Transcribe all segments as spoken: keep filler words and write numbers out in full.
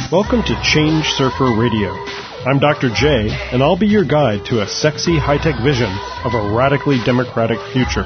Welcome to Change Surfer Radio. I'm Doctor J, and I'll be your guide to a sexy, high-tech vision of a radically democratic future.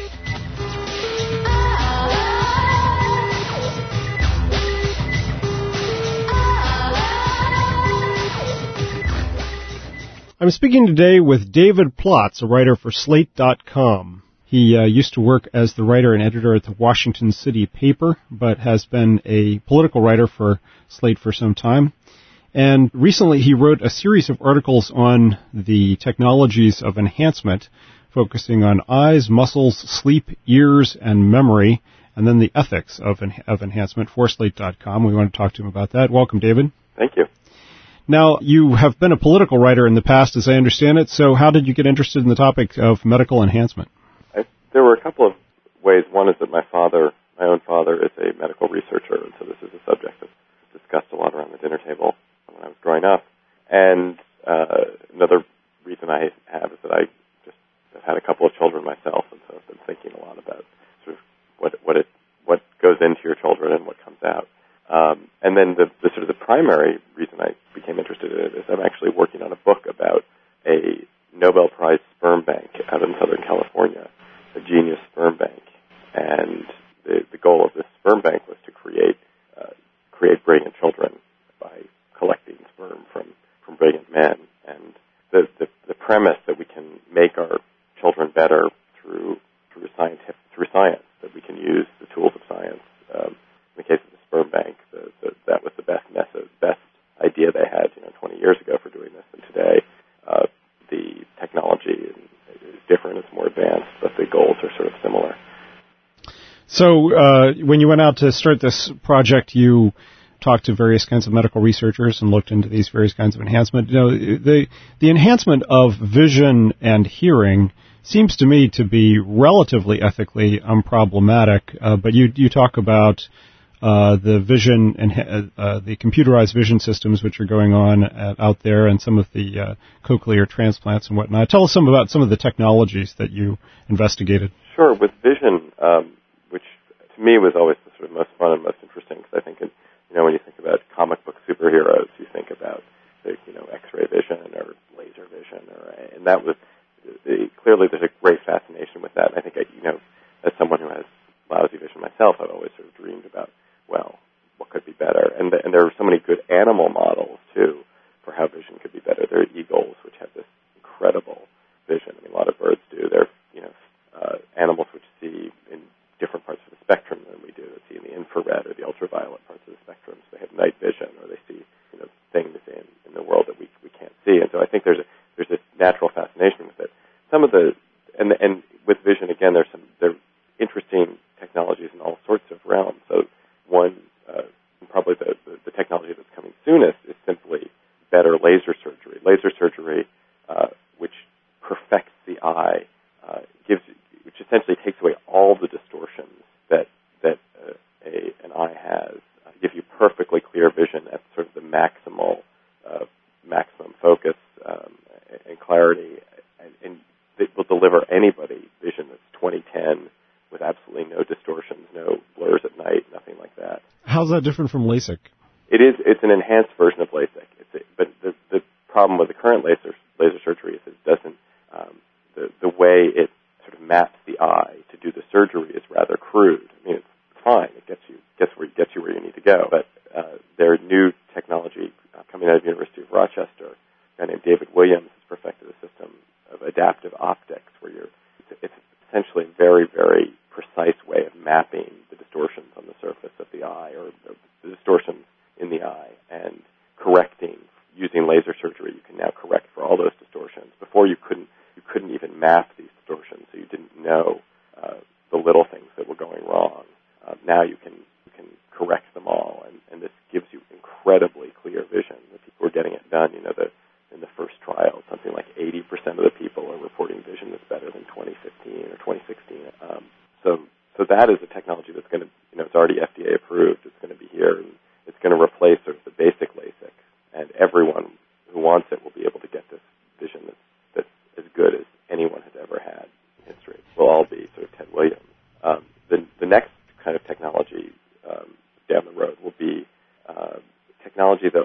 I'm speaking today with David Plotz, a writer for Slate dot com. He uh, used to work as the writer and editor at the Washington City paper, but has been a political writer for Slate for some time. And recently he wrote a series of articles on the technologies of enhancement, focusing on eyes, muscles, sleep, ears, and memory, and then the ethics of, en- of enhancement for Slate dot com. We want to talk to him about that. Welcome, David. Thank you. Now, you have been a political writer in the past, as I understand it, so how did you get interested in the topic of medical enhancement? I, there were a couple of ways. One is that my father, my own father, is a medical researcher, and so this is a subject that's discussed a lot around the dinner table when I was growing up. And uh, another reason I have is that I just have had a couple of children myself, and so I've been thinking a lot about sort of what what it what goes into your children and what comes out. Um, and then the, the sort of the primary reason I became interested in it is I'm actually working on a book about a Nobel Prize sperm bank out in Southern California, a genius sperm bank. And the, the goal of this sperm bank was to create uh, create brilliant children by collecting sperm from, from brilliant men. And the, the, the premise that we can make our children better through through scientific through science, that we can use the tools of science. Um, in the case of the sperm bank, the, the, that was the best method, best idea they had, you know, twenty years ago for doing this. And today, uh, the technology is different, it's more advanced, but the goals are sort of similar. So, uh, when you went out to start this project, you talked to various kinds of medical researchers and looked into these various kinds of enhancement. You know, the the enhancement of vision and hearing seems to me to be relatively ethically unproblematic, uh, but you you talk about Uh, the vision and uh, the computerized vision systems which are going on at, out there, and some of the uh, cochlear transplants and whatnot. Tell us some about some of the technologies that you investigated. Sure. With vision, um, which to me was always the sort of most fun and most interesting, because I think, in, you know, when you think about comic book superheroes, you think about the, you know, X-ray vision or laser vision, or and that was the, clearly there's a great fascination with that. And I think, I, you know, as someone who has lousy vision myself, I've always sort of dreamed about, well, what could be better? And, the, and there are so many good animal models, too, for how vision could be better. There are eagles, which have this incredible vision. I mean, a lot of birds do. They're, you know, uh, animals which see in different parts of the spectrum than we do. They see in the infrared or the ultraviolet parts of the spectrum. So they have night vision, or they see, you know, things in, in the world that we we can't see. And so I think there's a, there's this natural fascination with it. Some of the, and and with vision, again, there's some, there are interesting technologies in all sorts of realms. So one, uh, probably the, the, the technology that's coming soonest is simply better laser surgery. Laser surgery, uh, which perfects the eye, uh, gives, which essentially takes away all the distortions that that uh, a, an eye has, uh, gives you perfectly clear vision at sort of the maximal, uh, maximum focus um, and clarity, and, and it will deliver anybody vision that's twenty ten. With absolutely no distortions, no blurs at night, nothing like that. How's that different from LASIK? It is. It's an enhanced version of LASIK. It's a, but the, the problem with the current laser laser surgery is it doesn't. Um, the the way it sort of maps the eye to do the surgery is rather crude. I mean, it's fine. It gets you gets where gets you where you need to go. But uh, there are new technology uh, coming out of the University of Rochester. A guy named David Williams has perfected a system of adaptive optics, where you're it's, it's essentially a very very precise way of mapping the distortions on the surface of the eye, or the distortions in the eye, and correcting using laser surgery. You can now correct for all those distortions. Before you couldn't, you couldn't even map these distortions, so you didn't know uh, the little things that were going wrong. Uh, now you can you can correct them all, and, and this gives you incredibly clear vision. The people who are getting it done, you know, the, in the first trial, something like eighty percent of the people are reporting vision that's better than twenty fifteen or twenty sixteen. Um, So, so that is a technology that's going to, you know, it's already F D A approved. It's going to be here, and it's going to replace sort of the basic LASIK. And everyone who wants it will be able to get this vision that's, that's as good as anyone has ever had in history. We'll all be sort of Ted Williams. Um, the, the next kind of technology um, down the road will be uh, technology that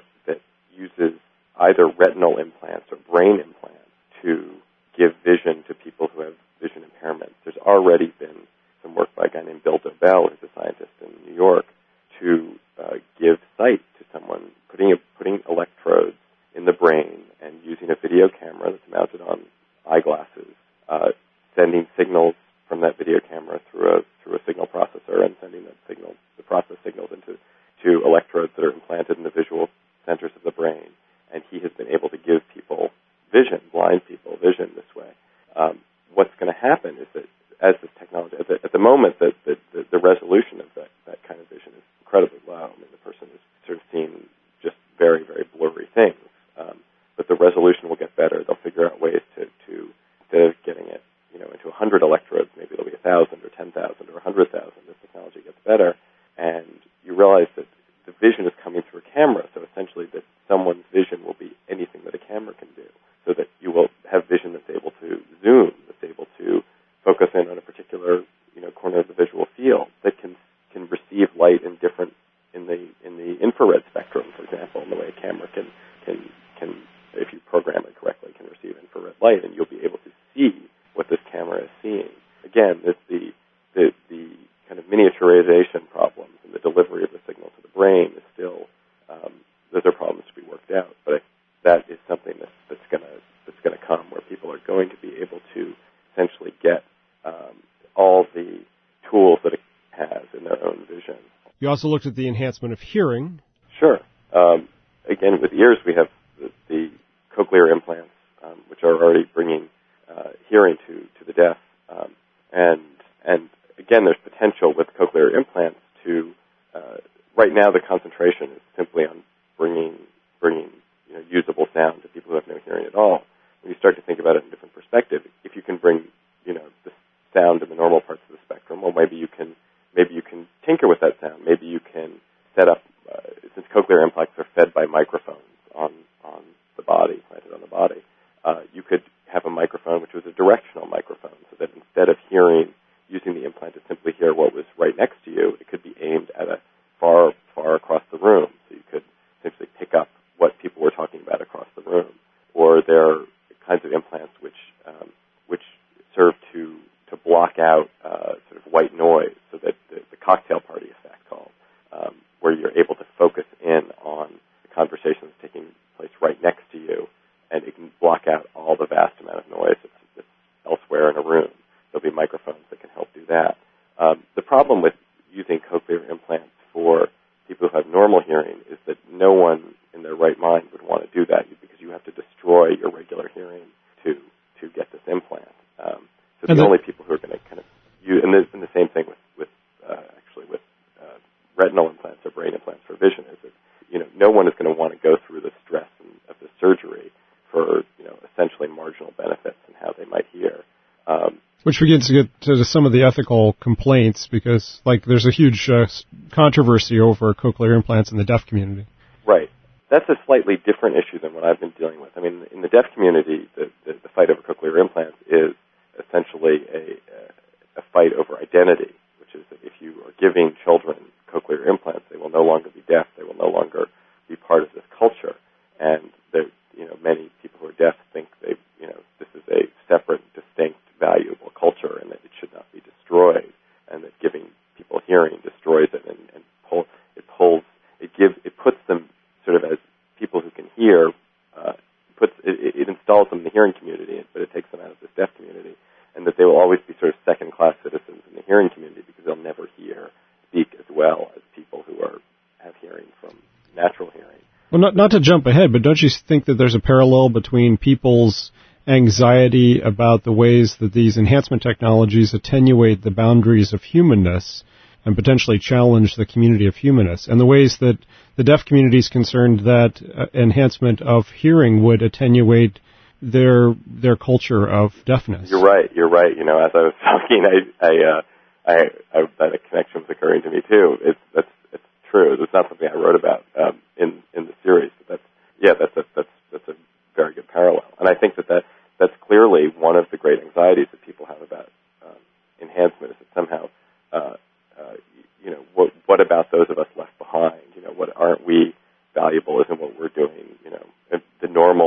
either retinal implants or brain implants to give vision to people who have vision impairments. There's already been some work by a guy named Bill Dobell, who's a scientist in New York, to uh, give sight to someone, putting a, putting electrodes in the brain and using a video camera that's mounted on eyeglasses, uh, sending signals from that video camera through a through a signal processor and sending that signal, the process signals into to electrodes that are implanted in the visual centers of the brain. And he has been able to give people vision, blind people vision this way. Um, what's going to happen is that as this technology, at the, at the moment, the, the, the resolution of that, that kind of vision is incredibly low. I mean, the person is sort of seeing just very, very blurry things. Um, but the resolution will get better. They'll figure out ways to, to instead of getting it, you know, into one hundred electrodes, maybe it'll be one thousand or ten thousand or one hundred thousand. This technology gets better. And you realize that the vision is coming through a camera, so essentially that someone's vision will be anything that a camera can do, so that you will have vision that's able to zoom, that's able to focus in on a particular, you know, corner of the visual field, that can can receive light in different in the in the infrared spectrum, for example, in the way a camera can can can if you program it correctly, can receive infrared light, and you'll be able to see what this camera is seeing. Again, this, the the the kind of miniaturization problems and the delivery of the signal to the brain is still um, those are problems to be worked out. But I, that is something that's that's gonna that's gonna come, where people are going to be able to essentially get um, all the tools that it has in their own vision. You also looked at the enhancement of hearing. Sure. Um, again, with ears, we have the, the cochlear implants, um, which are already bringing uh, hearing to, to the deaf. Um, and and again, there's potential with cochlear implants to. Uh, right now, the concentration is simply on bringing bringing you know, usable sound to people who have no hearing at all. When you start to think about it in a different perspective, if you can bring you know the sound in the normal parts of the spectrum, well, maybe you can maybe you can tinker with that sound. Maybe you can set up uh, since cochlear implants are fed by microphones on on the body, planted on the body. Uh, you could have a microphone which was a directional microphone, so that instead of hearing, using the implant to simply hear what was right next to you, it could be aimed at a far, far across the room. So you could essentially pick up what people were talking about across the room. Or there are kinds of implants which um, which serve to to block out uh, sort of white noise, so that the, the cocktail party effect called, um, where you're able to focus in on the conversation that's taking place right next to you, and it can block out all the vast amount of noise that's, that's elsewhere in a room. There'll be microphones that can help do that. Um, the problem with using cochlear implants for people who have normal hearing is that no one in their right mind would want to do that, because you have to destroy your regular hearing to to get this implant. Um, so the only people who are going to kind of use, and the, and the same thing with, with uh, actually with uh, retinal implants or brain implants for vision, is that you know no one is going to want to go through the stress of the surgery for you know essentially marginal benefits in how they might hear. Um, Which begins to get to some of the ethical complaints, because like there's a huge uh, controversy over cochlear implants in the deaf community. Right. That's a slightly different issue than what I've been dealing with. I mean, in the deaf community, the, the, the fight over cochlear implants is essentially a, a fight over identity, which is that if you are giving children cochlear implants, they will no longer be deaf. They will no longer be part of this culture. And there, you know, many people who are deaf think they, you know, this is a separate, distinct, valuable culture, and that it should not be destroyed, and that giving people hearing destroys it, and, and pull, it pulls, it gives, it puts them sort of as people who can hear, uh, puts, it, it installs them in the hearing community, but it takes them out of this deaf community, and that they will always be sort of second-class citizens in the hearing community because they'll never hear, speak as well as people who are have hearing from natural hearing. Well, not, not to jump ahead, but don't you think that there's a parallel between people's anxiety about the ways that these enhancement technologies attenuate the boundaries of humanness and potentially challenge the community of humanists, and the ways that the deaf community is concerned that uh, enhancement of hearing would attenuate their their culture of deafness? You're right. You're right. You know, as I was talking, I, I, uh, I, I that a connection was occurring to me too. It's that's it's true. It's not something I wrote about um, in in the series, but that's yeah, that's a, that's that's a very good parallel, and I think that that. That's clearly one of the great anxieties that people have about um, enhancement, is that somehow, uh, uh, you know, what, what about those of us left behind? You know, what aren't we valuable? Isn't what we're doing, you know, the normal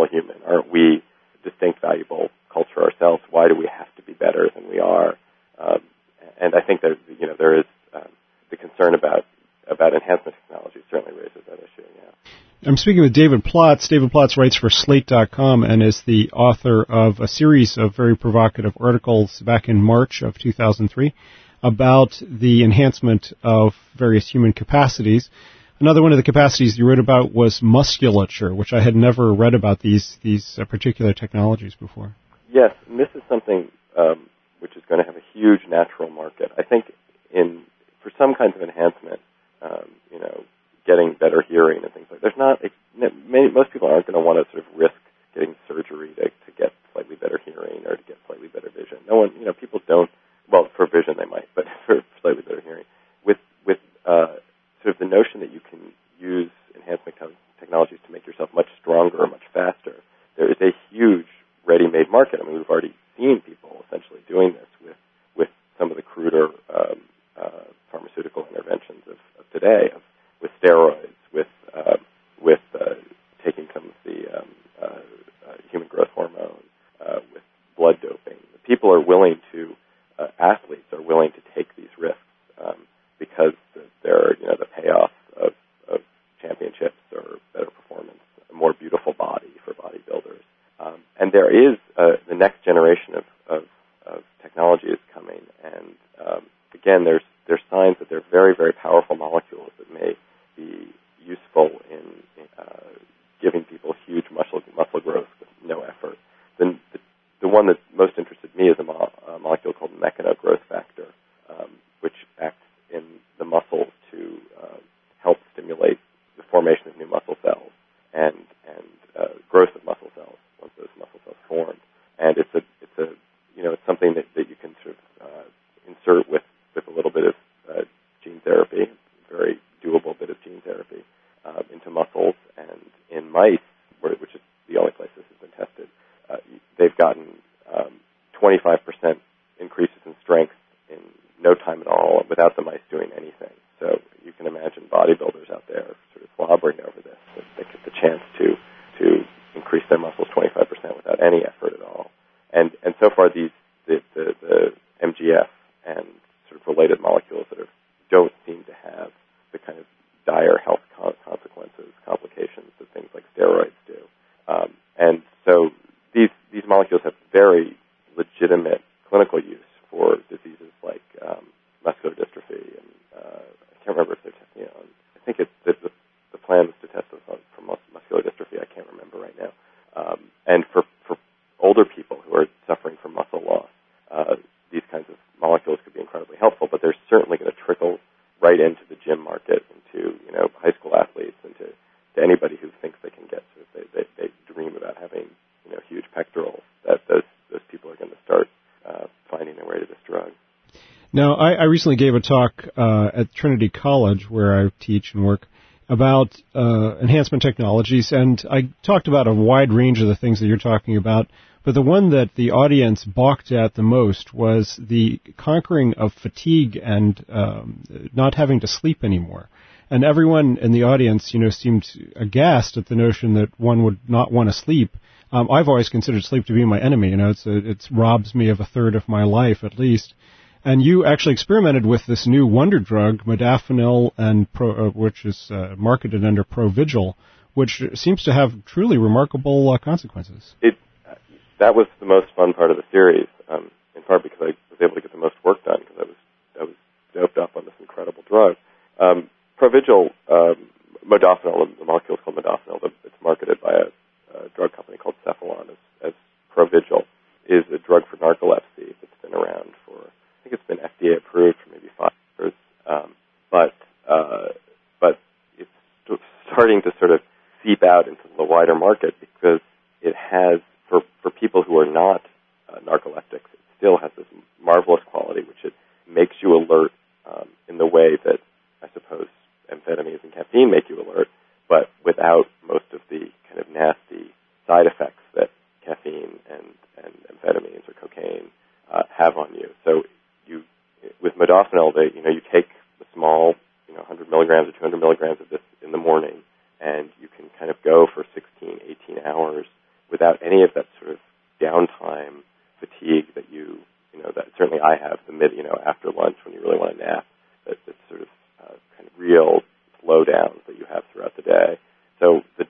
I'm speaking with David Plotz. David Plotz writes for Slate dot com and is the author of a series of very provocative articles back in March of two thousand three about the enhancement of various human capacities. Another one of the capacities you wrote about was musculature, which I had never read about these these uh, particular technologies before. Yes, and this is something um, which is going to have a huge natural market. I think in for some kinds of enhancement, um, you know, getting better hearing and things like that, there's not, it, many, most people aren't going to want to sort of risk getting surgery to, to get slightly better hearing or to get slightly better vision. No one, you know, people don't, well, for vision they might, but for slightly better hearing. With, with uh, sort of the notion that you can use enhancement technologies to make yourself much stronger or much faster, there is a huge ready-made market. I mean, we've already seen people essentially doing this with, with some of the cruder um, uh, pharmaceutical interventions of, of today, of, with steroids, with uh, with uh, taking some of the um, uh, uh, human growth hormone, uh, with blood doping. People are willing to, uh, athletes are willing to take these risks um, because they're, you know, the payoff of, of championships or better performance, a more beautiful body for bodybuilders. Um, and there is uh, the next generation of, of, of technology is coming, and um, again, there's there's signs that they're very, very powerful molecules that may be useful in uh, giving people huge muscle muscle growth with no effort. The, the, the one that most interested me is a, mo- a molecule called mechanogrowth factor, um, which acts in the muscle to uh, help stimulate the formation of new muscle cells and and uh, growth of muscle cells once those muscle cells form. And it's a it's a you know it's something that, that you can sort of uh, insert with, with a little bit of uh, gene therapy, very doable bit of gene therapy uh, into muscles. And in mice, where, which is the only place this has been tested, uh, they've gotten um, twenty-five percent increases in strength in no time at all without the mice doing anything. So you can imagine bodybuilders out there sort of slobbering over this. That they get the chance to to increase their muscles twenty-five percent without any effort at all. And and so far these the, the, the M G F and sort of related molecules that are, don't seem to have the kind of dire health consequences, complications that things like steroids do. Um, and so these these molecules have very legitimate clinical use for diseases like um, muscular dystrophy. And uh, I can't remember if they're testing it on, I think it's, the, the, the plan is to test this on for muscular dystrophy. I can't remember right now. Um, and for, for older people who are suffering from muscle loss, uh, these kinds of molecules could be incredibly helpful, but they're certainly going to trickle right into the gym market, into, you know, high school athletes, and to, to anybody who thinks they can get to, they, they, they dream about having, you know, huge pectorals, that those, those people are going to start uh, finding their way to this drug. Now, I, I recently gave a talk uh, at Trinity College, where I teach and work, about uh, enhancement technologies, and I talked about a wide range of the things that you're talking about, but the one that the audience balked at the most was the conquering of fatigue and um, not having to sleep anymore. And everyone in the audience, you know, seemed aghast at the notion that one would not want to sleep. Um, I've always considered sleep to be my enemy. You know, it's a, it robs me of a third of my life at least. And you actually experimented with this new wonder drug, modafinil, and Pro, uh, which is uh, marketed under Provigil, which seems to have truly remarkable uh, consequences. It, uh, that was the most fun part of the series, um, in part because I was able to get the most work done because I was I was doped up on this incredible drug. Um, Provigil, um, modafinil, the molecule is called modafinil. It's marketed by a, a drug company called Cephalon as, as Provigil, is a drug for narcolepsy that's been around for, I think it's been F D A approved for maybe five years, um, but uh, but it's starting to sort of seep out into the wider market because it has, for, for people who are not uh, narcoleptics, it still has this marvelous quality, which it makes you alert um, in the way that I suppose amphetamines and caffeine make you alert, but without most of the kind of nasty side effects that caffeine and, and amphetamines or cocaine uh, have on you. So you, with modafinil, they, you know, you take a small, you know, one hundred milligrams or two hundred milligrams of this in the morning, and you can kind of go for sixteen, eighteen hours without any of that sort of downtime fatigue that you, you know, that certainly I have the mid, you know, after lunch when you really want to nap, that, that sort of uh, kind of real slowdowns that you have throughout the day. So the,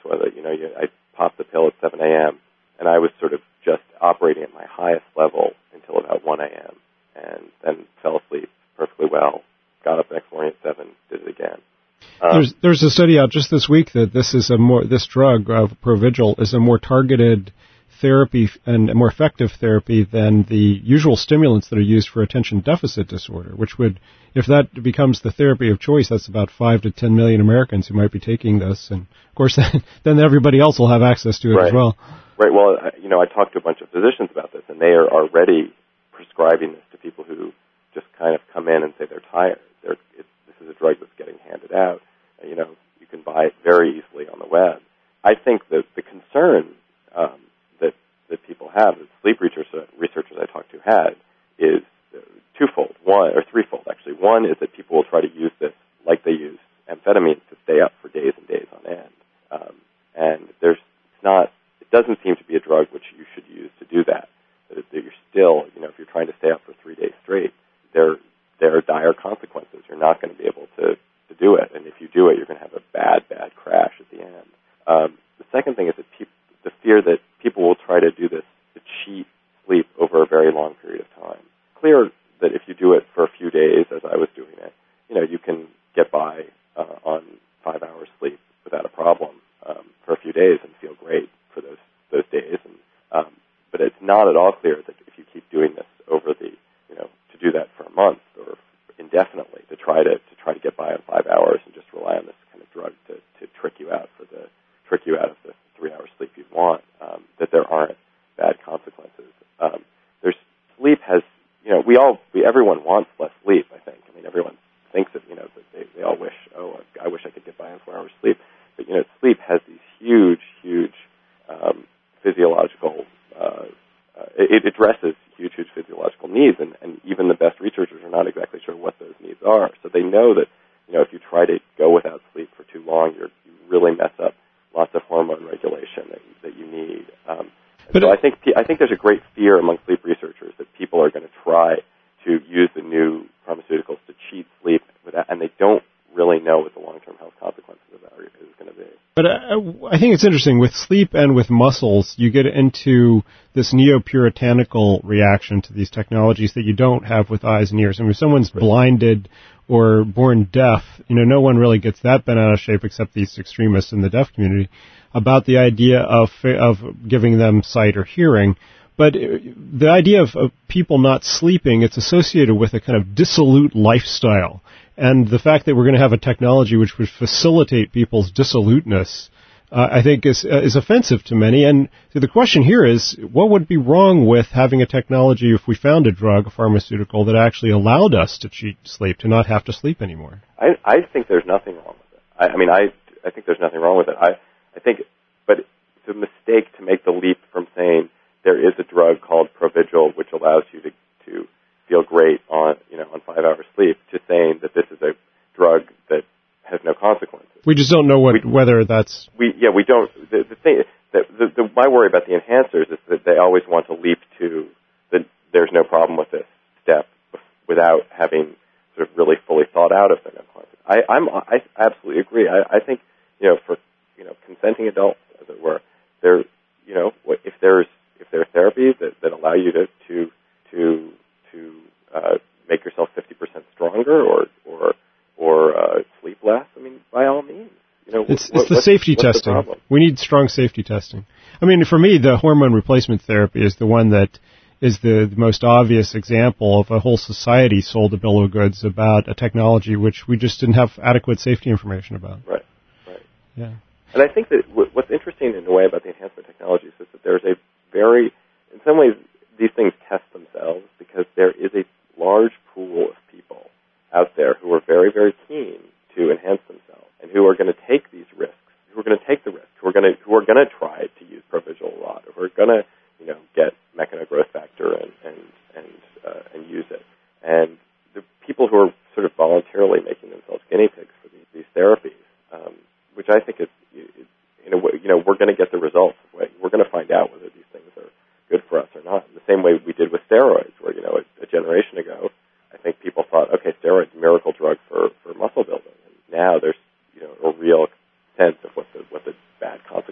was it? You know, you, I popped the pill at seven a.m., and I was sort of just operating at my highest level until about one a.m., and then fell asleep perfectly well, got up the next morning at seven, did it again. Um, there's there's a study out just this week that this is a more this drug, uh, Provigil, is a more targeted therapy and a more effective therapy than the usual stimulants that are used for attention deficit disorder, which would, if that becomes the therapy of choice, that's about five to ten million Americans who might be taking this. And, of course, then everybody else will have access to it right. as well. Right. Well, you know, I talked to a bunch of physicians about this, and they are already prescribing this to people who just kind of come in and say they're tired. They're, it, this is a drug that's getting handed out. You know, you can buy it very easily on the web. I think that the concern um, that that people have, that sleep researchers, researchers I talked to had, is twofold. One, or threefold, actually. One is that people will try to use this like they use amphetamine to stay up for days and days on end. Um, and there's it's not, it doesn't seem to be a drug which you should use to do that. That, that you're still, you know, if you're trying to stay up for three days straight, there, there are dire consequences. You're not going to be able to, to do it. And if you do it, you're going to have a bad, bad crash at the end. Um, the second thing is that people, the fear that people will try to do this to cheat sleep over a very long period of time. Clear that if you do it for a few days, as I was doing it, you know, you can get by uh, on five hours sleep without a problem um, for a few days and feel great for those those days. And um, but it's not at all clear that if you keep doing this over the, you know, to do that for a month or indefinitely, to try to to try to get by on five hours and just rely on this kind of drug to, to trick you out for the trick you out of the three hours sleep you want, um, that there aren't bad consequences. Um, there's sleep has, you know, we all, we, everyone wants less sleep, I think. I mean, everyone thinks that, you know, that they, they all wish, oh, I wish I could get by on four hours sleep. But, you know, sleep has these huge, huge um, physiological, uh, uh, it, it addresses huge, huge physiological needs, and, and even the best researchers are not exactly sure what those needs are. So they know that, you know, if you try to go without sleep for too long, you're, you really mess up lots of hormone regulation that, that you need. Um, But so I think I think there's a great fear among sleep researchers that people are going to try to use the new pharmaceuticals to cheat sleep, with that, and they don't really know what the long-term health consequences of that is going to be. But uh, I think it's interesting, with sleep and with muscles, you get into this neo-puritanical reaction to these technologies that you don't have with eyes and ears. I mean, if someone's right. blinded or born deaf, you know, no one really gets that bent out of shape except these extremists in the deaf community about the idea of of giving them sight or hearing. But the idea of, of people not sleeping, it's associated with a kind of dissolute lifestyle. And the fact that we're going to have a technology which would facilitate people's dissoluteness, uh, I think, is uh, is offensive to many. And so the question here is, what would be wrong with having a technology, if we found a drug, a pharmaceutical, that actually allowed us to cheat sleep, to not have to sleep anymore? I, I think there's nothing wrong with it. I, I mean, I I think there's nothing wrong with it. I I think, but it's a mistake to make the leap from saying there is a drug called Provigil which allows you to to feel great on, you know, on five hours sleep, to saying that this is a drug that has no consequences. We just don't know what we, whether that's. We yeah we don't. The, the thing that the, the, my worry about the enhancers is that they always want to leap to that there's no problem with this step without having sort of really fully thought out if they're no consequences. I I'm I absolutely agree. I, I think, you know, for you know consenting adults, as it were, there you know if there's if there are therapies that, that allow you to to to to uh, make yourself fifty percent stronger or or or uh, sleep less, I mean, by all means. You know, it's what, it's the what's, safety what's testing. The we need strong safety testing. I mean, for me, the hormone replacement therapy is the one that is the, the most obvious example of a whole society sold a bill of goods about a technology which we just didn't have adequate safety information about. Right, right. Yeah. And I think that w- what's interesting in a way about the enhancement technologies is that there's a very, in some ways, these things test themselves because there is a large pool of people out there who are very, very keen to enhance themselves and who are going to take these risks, who are going to take the risk, who are going to who are going to try to use Provigil a lot, who are going to, you know, get mechanistic growth factor and and and uh, and use it. And the people who are sort of voluntarily making themselves guinea pigs for these, these therapies, um, which I think is, is, in a way, you know, we're going to get the results. We're going to find out whether these things are good for us or not. In the same way we did with steroids, where, you know, a, a generation ago, I think people thought, okay, steroids, miracle drug for, for muscle building. And now there's, you know, a real sense of what the what the bad consequences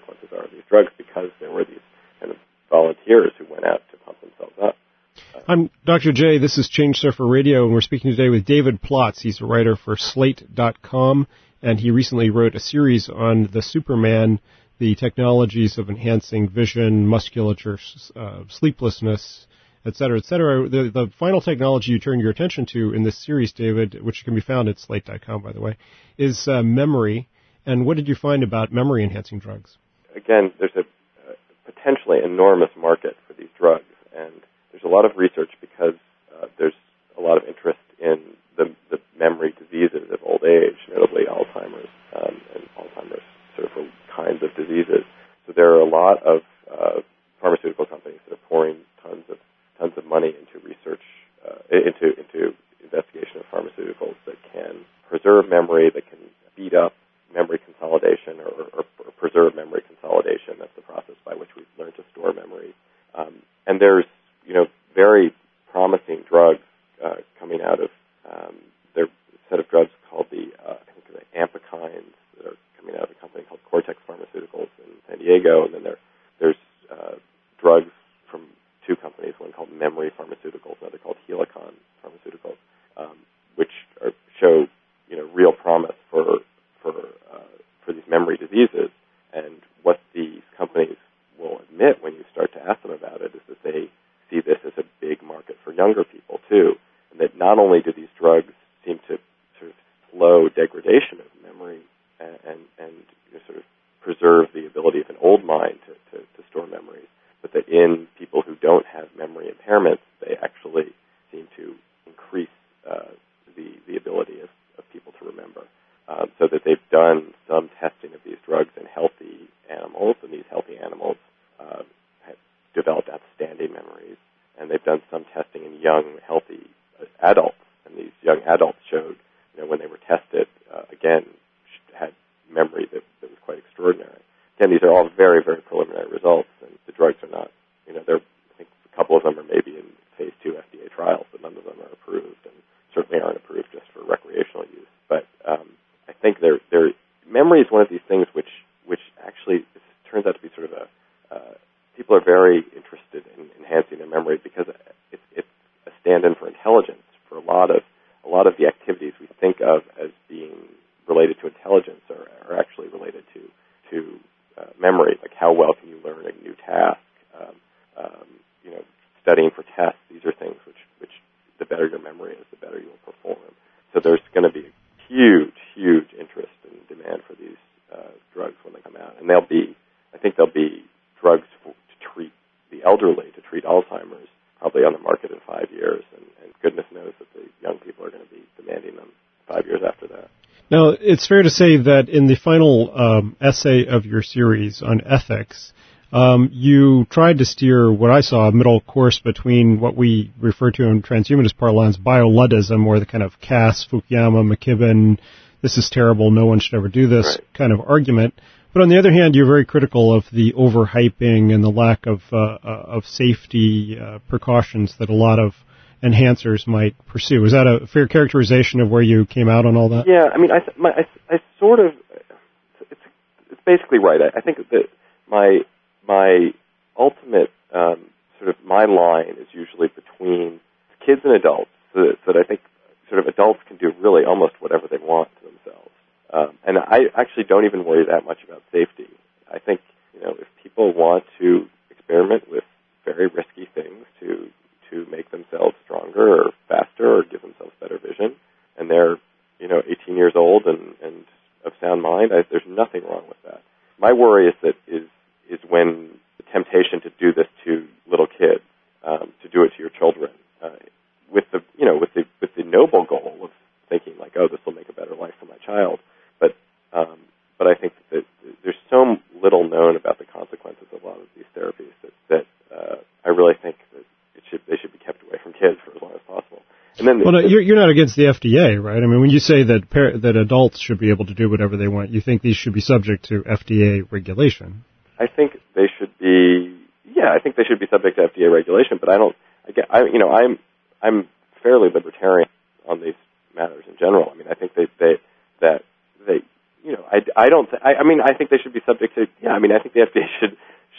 because there were these kind of volunteers who went out to pump themselves up. I'm Doctor J. This is Change Surfer Radio, and we're speaking today with David Plotz. He's a writer for Slate dot com, and he recently wrote a series on the Superman, the technologies of enhancing vision, musculature, uh, sleeplessness, et cetera, et cetera. The, the final technology you turn your attention to in this series, David, which can be found at Slate dot com, by the way, is uh, memory. And what did you find about memory-enhancing drugs? Again, there's a uh, potentially enormous market for these drugs, and there's a lot of research because uh, there's a lot of interest in the, the memory diseases of old age, notably Alzheimer's um, and Alzheimer's sort of kinds of diseases. So there are a lot of uh, pharmaceutical companies that are pouring tons of tons of money into research, uh, into into investigation of pharmaceuticals that can preserve memory, that can speed up memory consolidation or, or, or preserve memory consolidation. That's the process by which we learn to store memory. Um, and there's, you know, very promising drugs uh, coming out of um, there's a set of drugs called the uh, I think the ampakines that are coming out of a company called Cortex Pharmaceuticals in San Diego, and then there there's uh, drugs from two companies, one called Memory Pharmaceuticals, another called Helicon Pharmaceuticals, um, which are, show you know real promise for for uh, for these memory diseases. And what these companies will admit when you start to ask them about it is that they see this as a big market for younger people too, and that not only do these drugs seem to sort of slow degradation of memory and and, and you know, sort of preserve the ability of an old mind to, to, to store memories, but that in people who don't have memory impairments, they actually seem to increase uh, the the ability of, of people to remember. Um, so that they've done some testing of these drugs in healthy animals, and these healthy animals uh, have developed outstanding memories. And they've done some testing in young, healthy adults, and these young adults showed, you know, when they were tested, uh, again, had memory that, that was quite extraordinary. Again, these are all very, very preliminary results, and the drugs are not, you know, they're, I think a couple of them are maybe in phase two F D A trials, but none of them are approved, and certainly aren't approved just for recreational use. But um, I think they're, they're, memory is one of these things which, which actually turns out to be sort of a, uh, people are very interested in enhancing their memory because it's, it's a stand-in for intelligence. For a lot of, a lot of the activities we think of as being related to intelligence are, are actually related to, to uh, memory, like how well can you learn a new task, um, um, you know, studying for tests. These are things which, which the better your memory is, the better you will perform. So there's going to be huge, huge interest and demand for these uh, drugs when they come out. And they'll be, I think there'll be drugs for, to treat the elderly, to treat Alzheimer's, probably on the market in five years. And, and goodness knows that the young people are going to be demanding them five years after that. Now, it's fair to say that in the final um, essay of your series on ethics, Um, you tried to steer what I saw a middle course between what we refer to in transhumanist parlance, bioluddism, or the kind of Cass, Fukuyama, McKibben, this is terrible, no one should ever do this right. kind of argument. But on the other hand, you're very critical of the overhyping and the lack of uh, of safety uh, precautions that a lot of enhancers might pursue. Is that a fair characterization of where you came out on all that? Yeah, I mean, I, my, I, I sort of, it's, it's basically right. I, I think that my My ultimate um, sort of my line is usually between kids and adults, so that, so that I think sort of adults can do really almost whatever they want to themselves. Um, and I actually don't even worry that much about safety. I think, you know, if people want to experiment with very risky things to to make themselves stronger or faster or give themselves better vision, and they're, you know, eighteen years old and, and of sound mind, I, there's nothing wrong with that. My worry is that is is when the temptation to do this to little kids, um, to do it to your children, uh, with the, you know, with the with the noble goal of thinking like, oh, this will make a better life for my child. But um, but I think that there's so little known about the consequences of a lot of these therapies that, that uh, I really think that it should they should be kept away from kids for as long as possible. And then well, the, no, you're, you're not against the F D A, right? I mean, when you say that par- that adults should be able to do whatever they want, you think these should be subject to F D A regulation? I think they should be, yeah, I think they should be subject to F D A regulation, but I don't, I get, I, you know, I'm, I'm fairly libertarian on these matters in general. I mean, I think they, they, that they, you know, I, I don't, th- I, I mean, I think they should be subject to, yeah, I mean, I think the F D A should,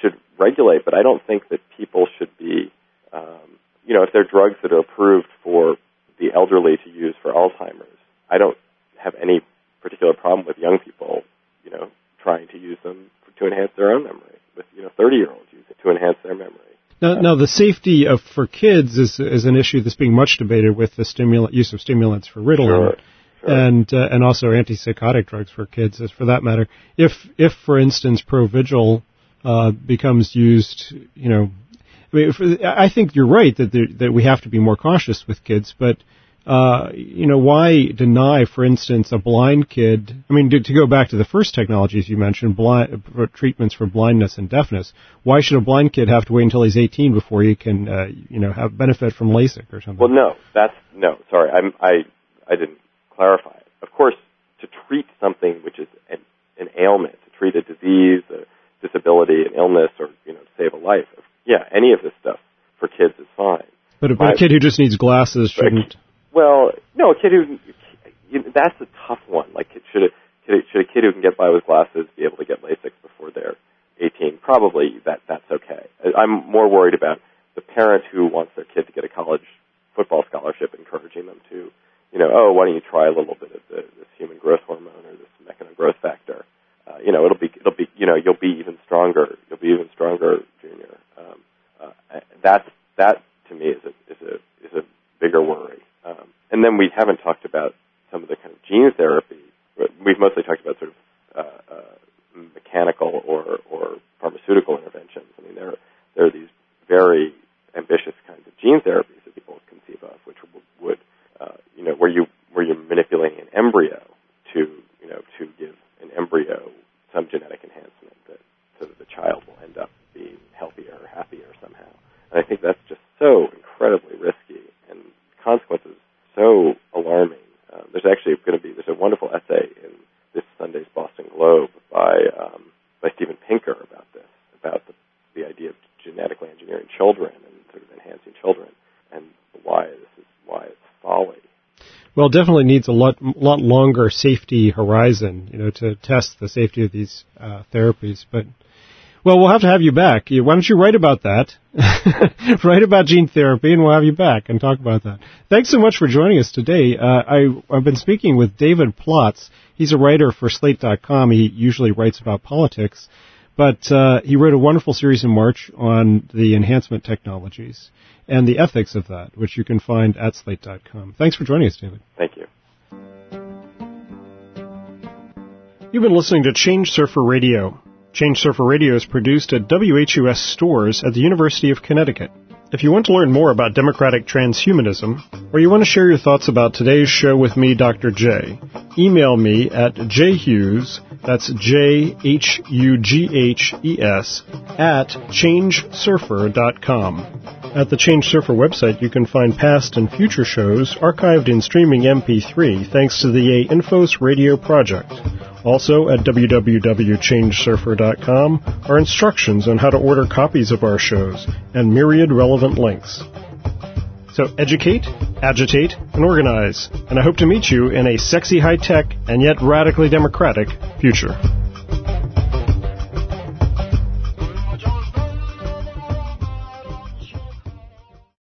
should regulate, but I don't think that people should be, um, you know, if they're drugs that are approved for the elderly to use for Alzheimer's, I don't have any particular problem with young people, you know, trying to use them to enhance their own memory, with, you know, thirty-year-olds using it to enhance their memory. Now, now the safety of for kids is is an issue that's being much debated with the stimulant use of stimulants for Ritalin, sure, sure. and uh, and also antipsychotic drugs for kids, as for that matter. If if for instance Provigil uh, becomes used, you know, I mean, for, I think you're right that there, that we have to be more cautious with kids, but. Uh, you know, why deny, for instance, a blind kid? I mean, to, to go back to the first technologies you mentioned, blind, uh, treatments for blindness and deafness. Why should a blind kid have to wait until he's eighteen before he can, uh, you know, have benefit from LASIK or something? Well, no, that's no. Sorry, I'm, I I didn't clarify it. Of course, to treat something which is an, an ailment, to treat a disease, a disability, an illness, or you know, to save a life. Yeah, any of this stuff for kids is fine. But, but a kid who just needs glasses shouldn't. Well, no, a kid who, you know, that's a tough one. Like, should a, should a kid who can get by with glasses be able to get LASIK before they're eighteen? Probably that that's okay. I'm more worried about the parent who wants their kid to get a college football scholarship, encouraging them to, you know, oh, why don't you try a little bit of the, this human growth hormone or this mechanism growth factor? Uh, you know, it'll be, it'll be, you know, you'll be even stronger. You'll be even stronger, Junior. Um, uh, that's that to me is a is a is a bigger worry. Um, and then we haven't talked about some of the kind of gene therapy. We've mostly talked about sort of uh, uh, mechanical or, or pharmaceutical interventions. I mean, there there are these very ambitious kinds of gene therapies that people conceive of, which would, would uh, you know, where you where you're manipulating an embryo to, you know, to give an embryo some genetic enhancement that so that the child will end up being healthier or happier somehow. And I think that's just so incredibly risky, and consequences so alarming. Uh, there's actually going to be there's a wonderful essay in this Sunday's Boston Globe by um, by Steven Pinker about this, about the, the idea of genetically engineering children and sort of enhancing children, and why this is why it's folly. Well, it definitely needs a lot lot longer safety horizon, you know, to test the safety of these uh, therapies. But well, we'll have to have you back. Why don't you write about that? Write about gene therapy, and we'll have you back and talk about that. Thanks so much for joining us today. Uh, I, I've been speaking with David Plotz. He's a writer for Slate dot com. He usually writes about politics, but uh, he wrote a wonderful series in March on the enhancement technologies and the ethics of that, which you can find at Slate dot com. Thanks for joining us, David. Thank you. You've been listening to Change Surfer Radio. Change Surfer Radio is produced at W H U S stores at the University of Connecticut. If you want to learn more about democratic transhumanism, or you want to share your thoughts about today's show with me, Doctor J, email me at jhughes, that's J H U G H E S, at change surfer dot com. At the Change Surfer website, you can find past and future shows archived in streaming M P three thanks to the A Infos Radio project. Also, at w w w dot change surfer dot com are instructions on how to order copies of our shows and myriad relevant links. So educate, agitate, and organize. And I hope to meet you in a sexy high-tech and yet radically democratic future.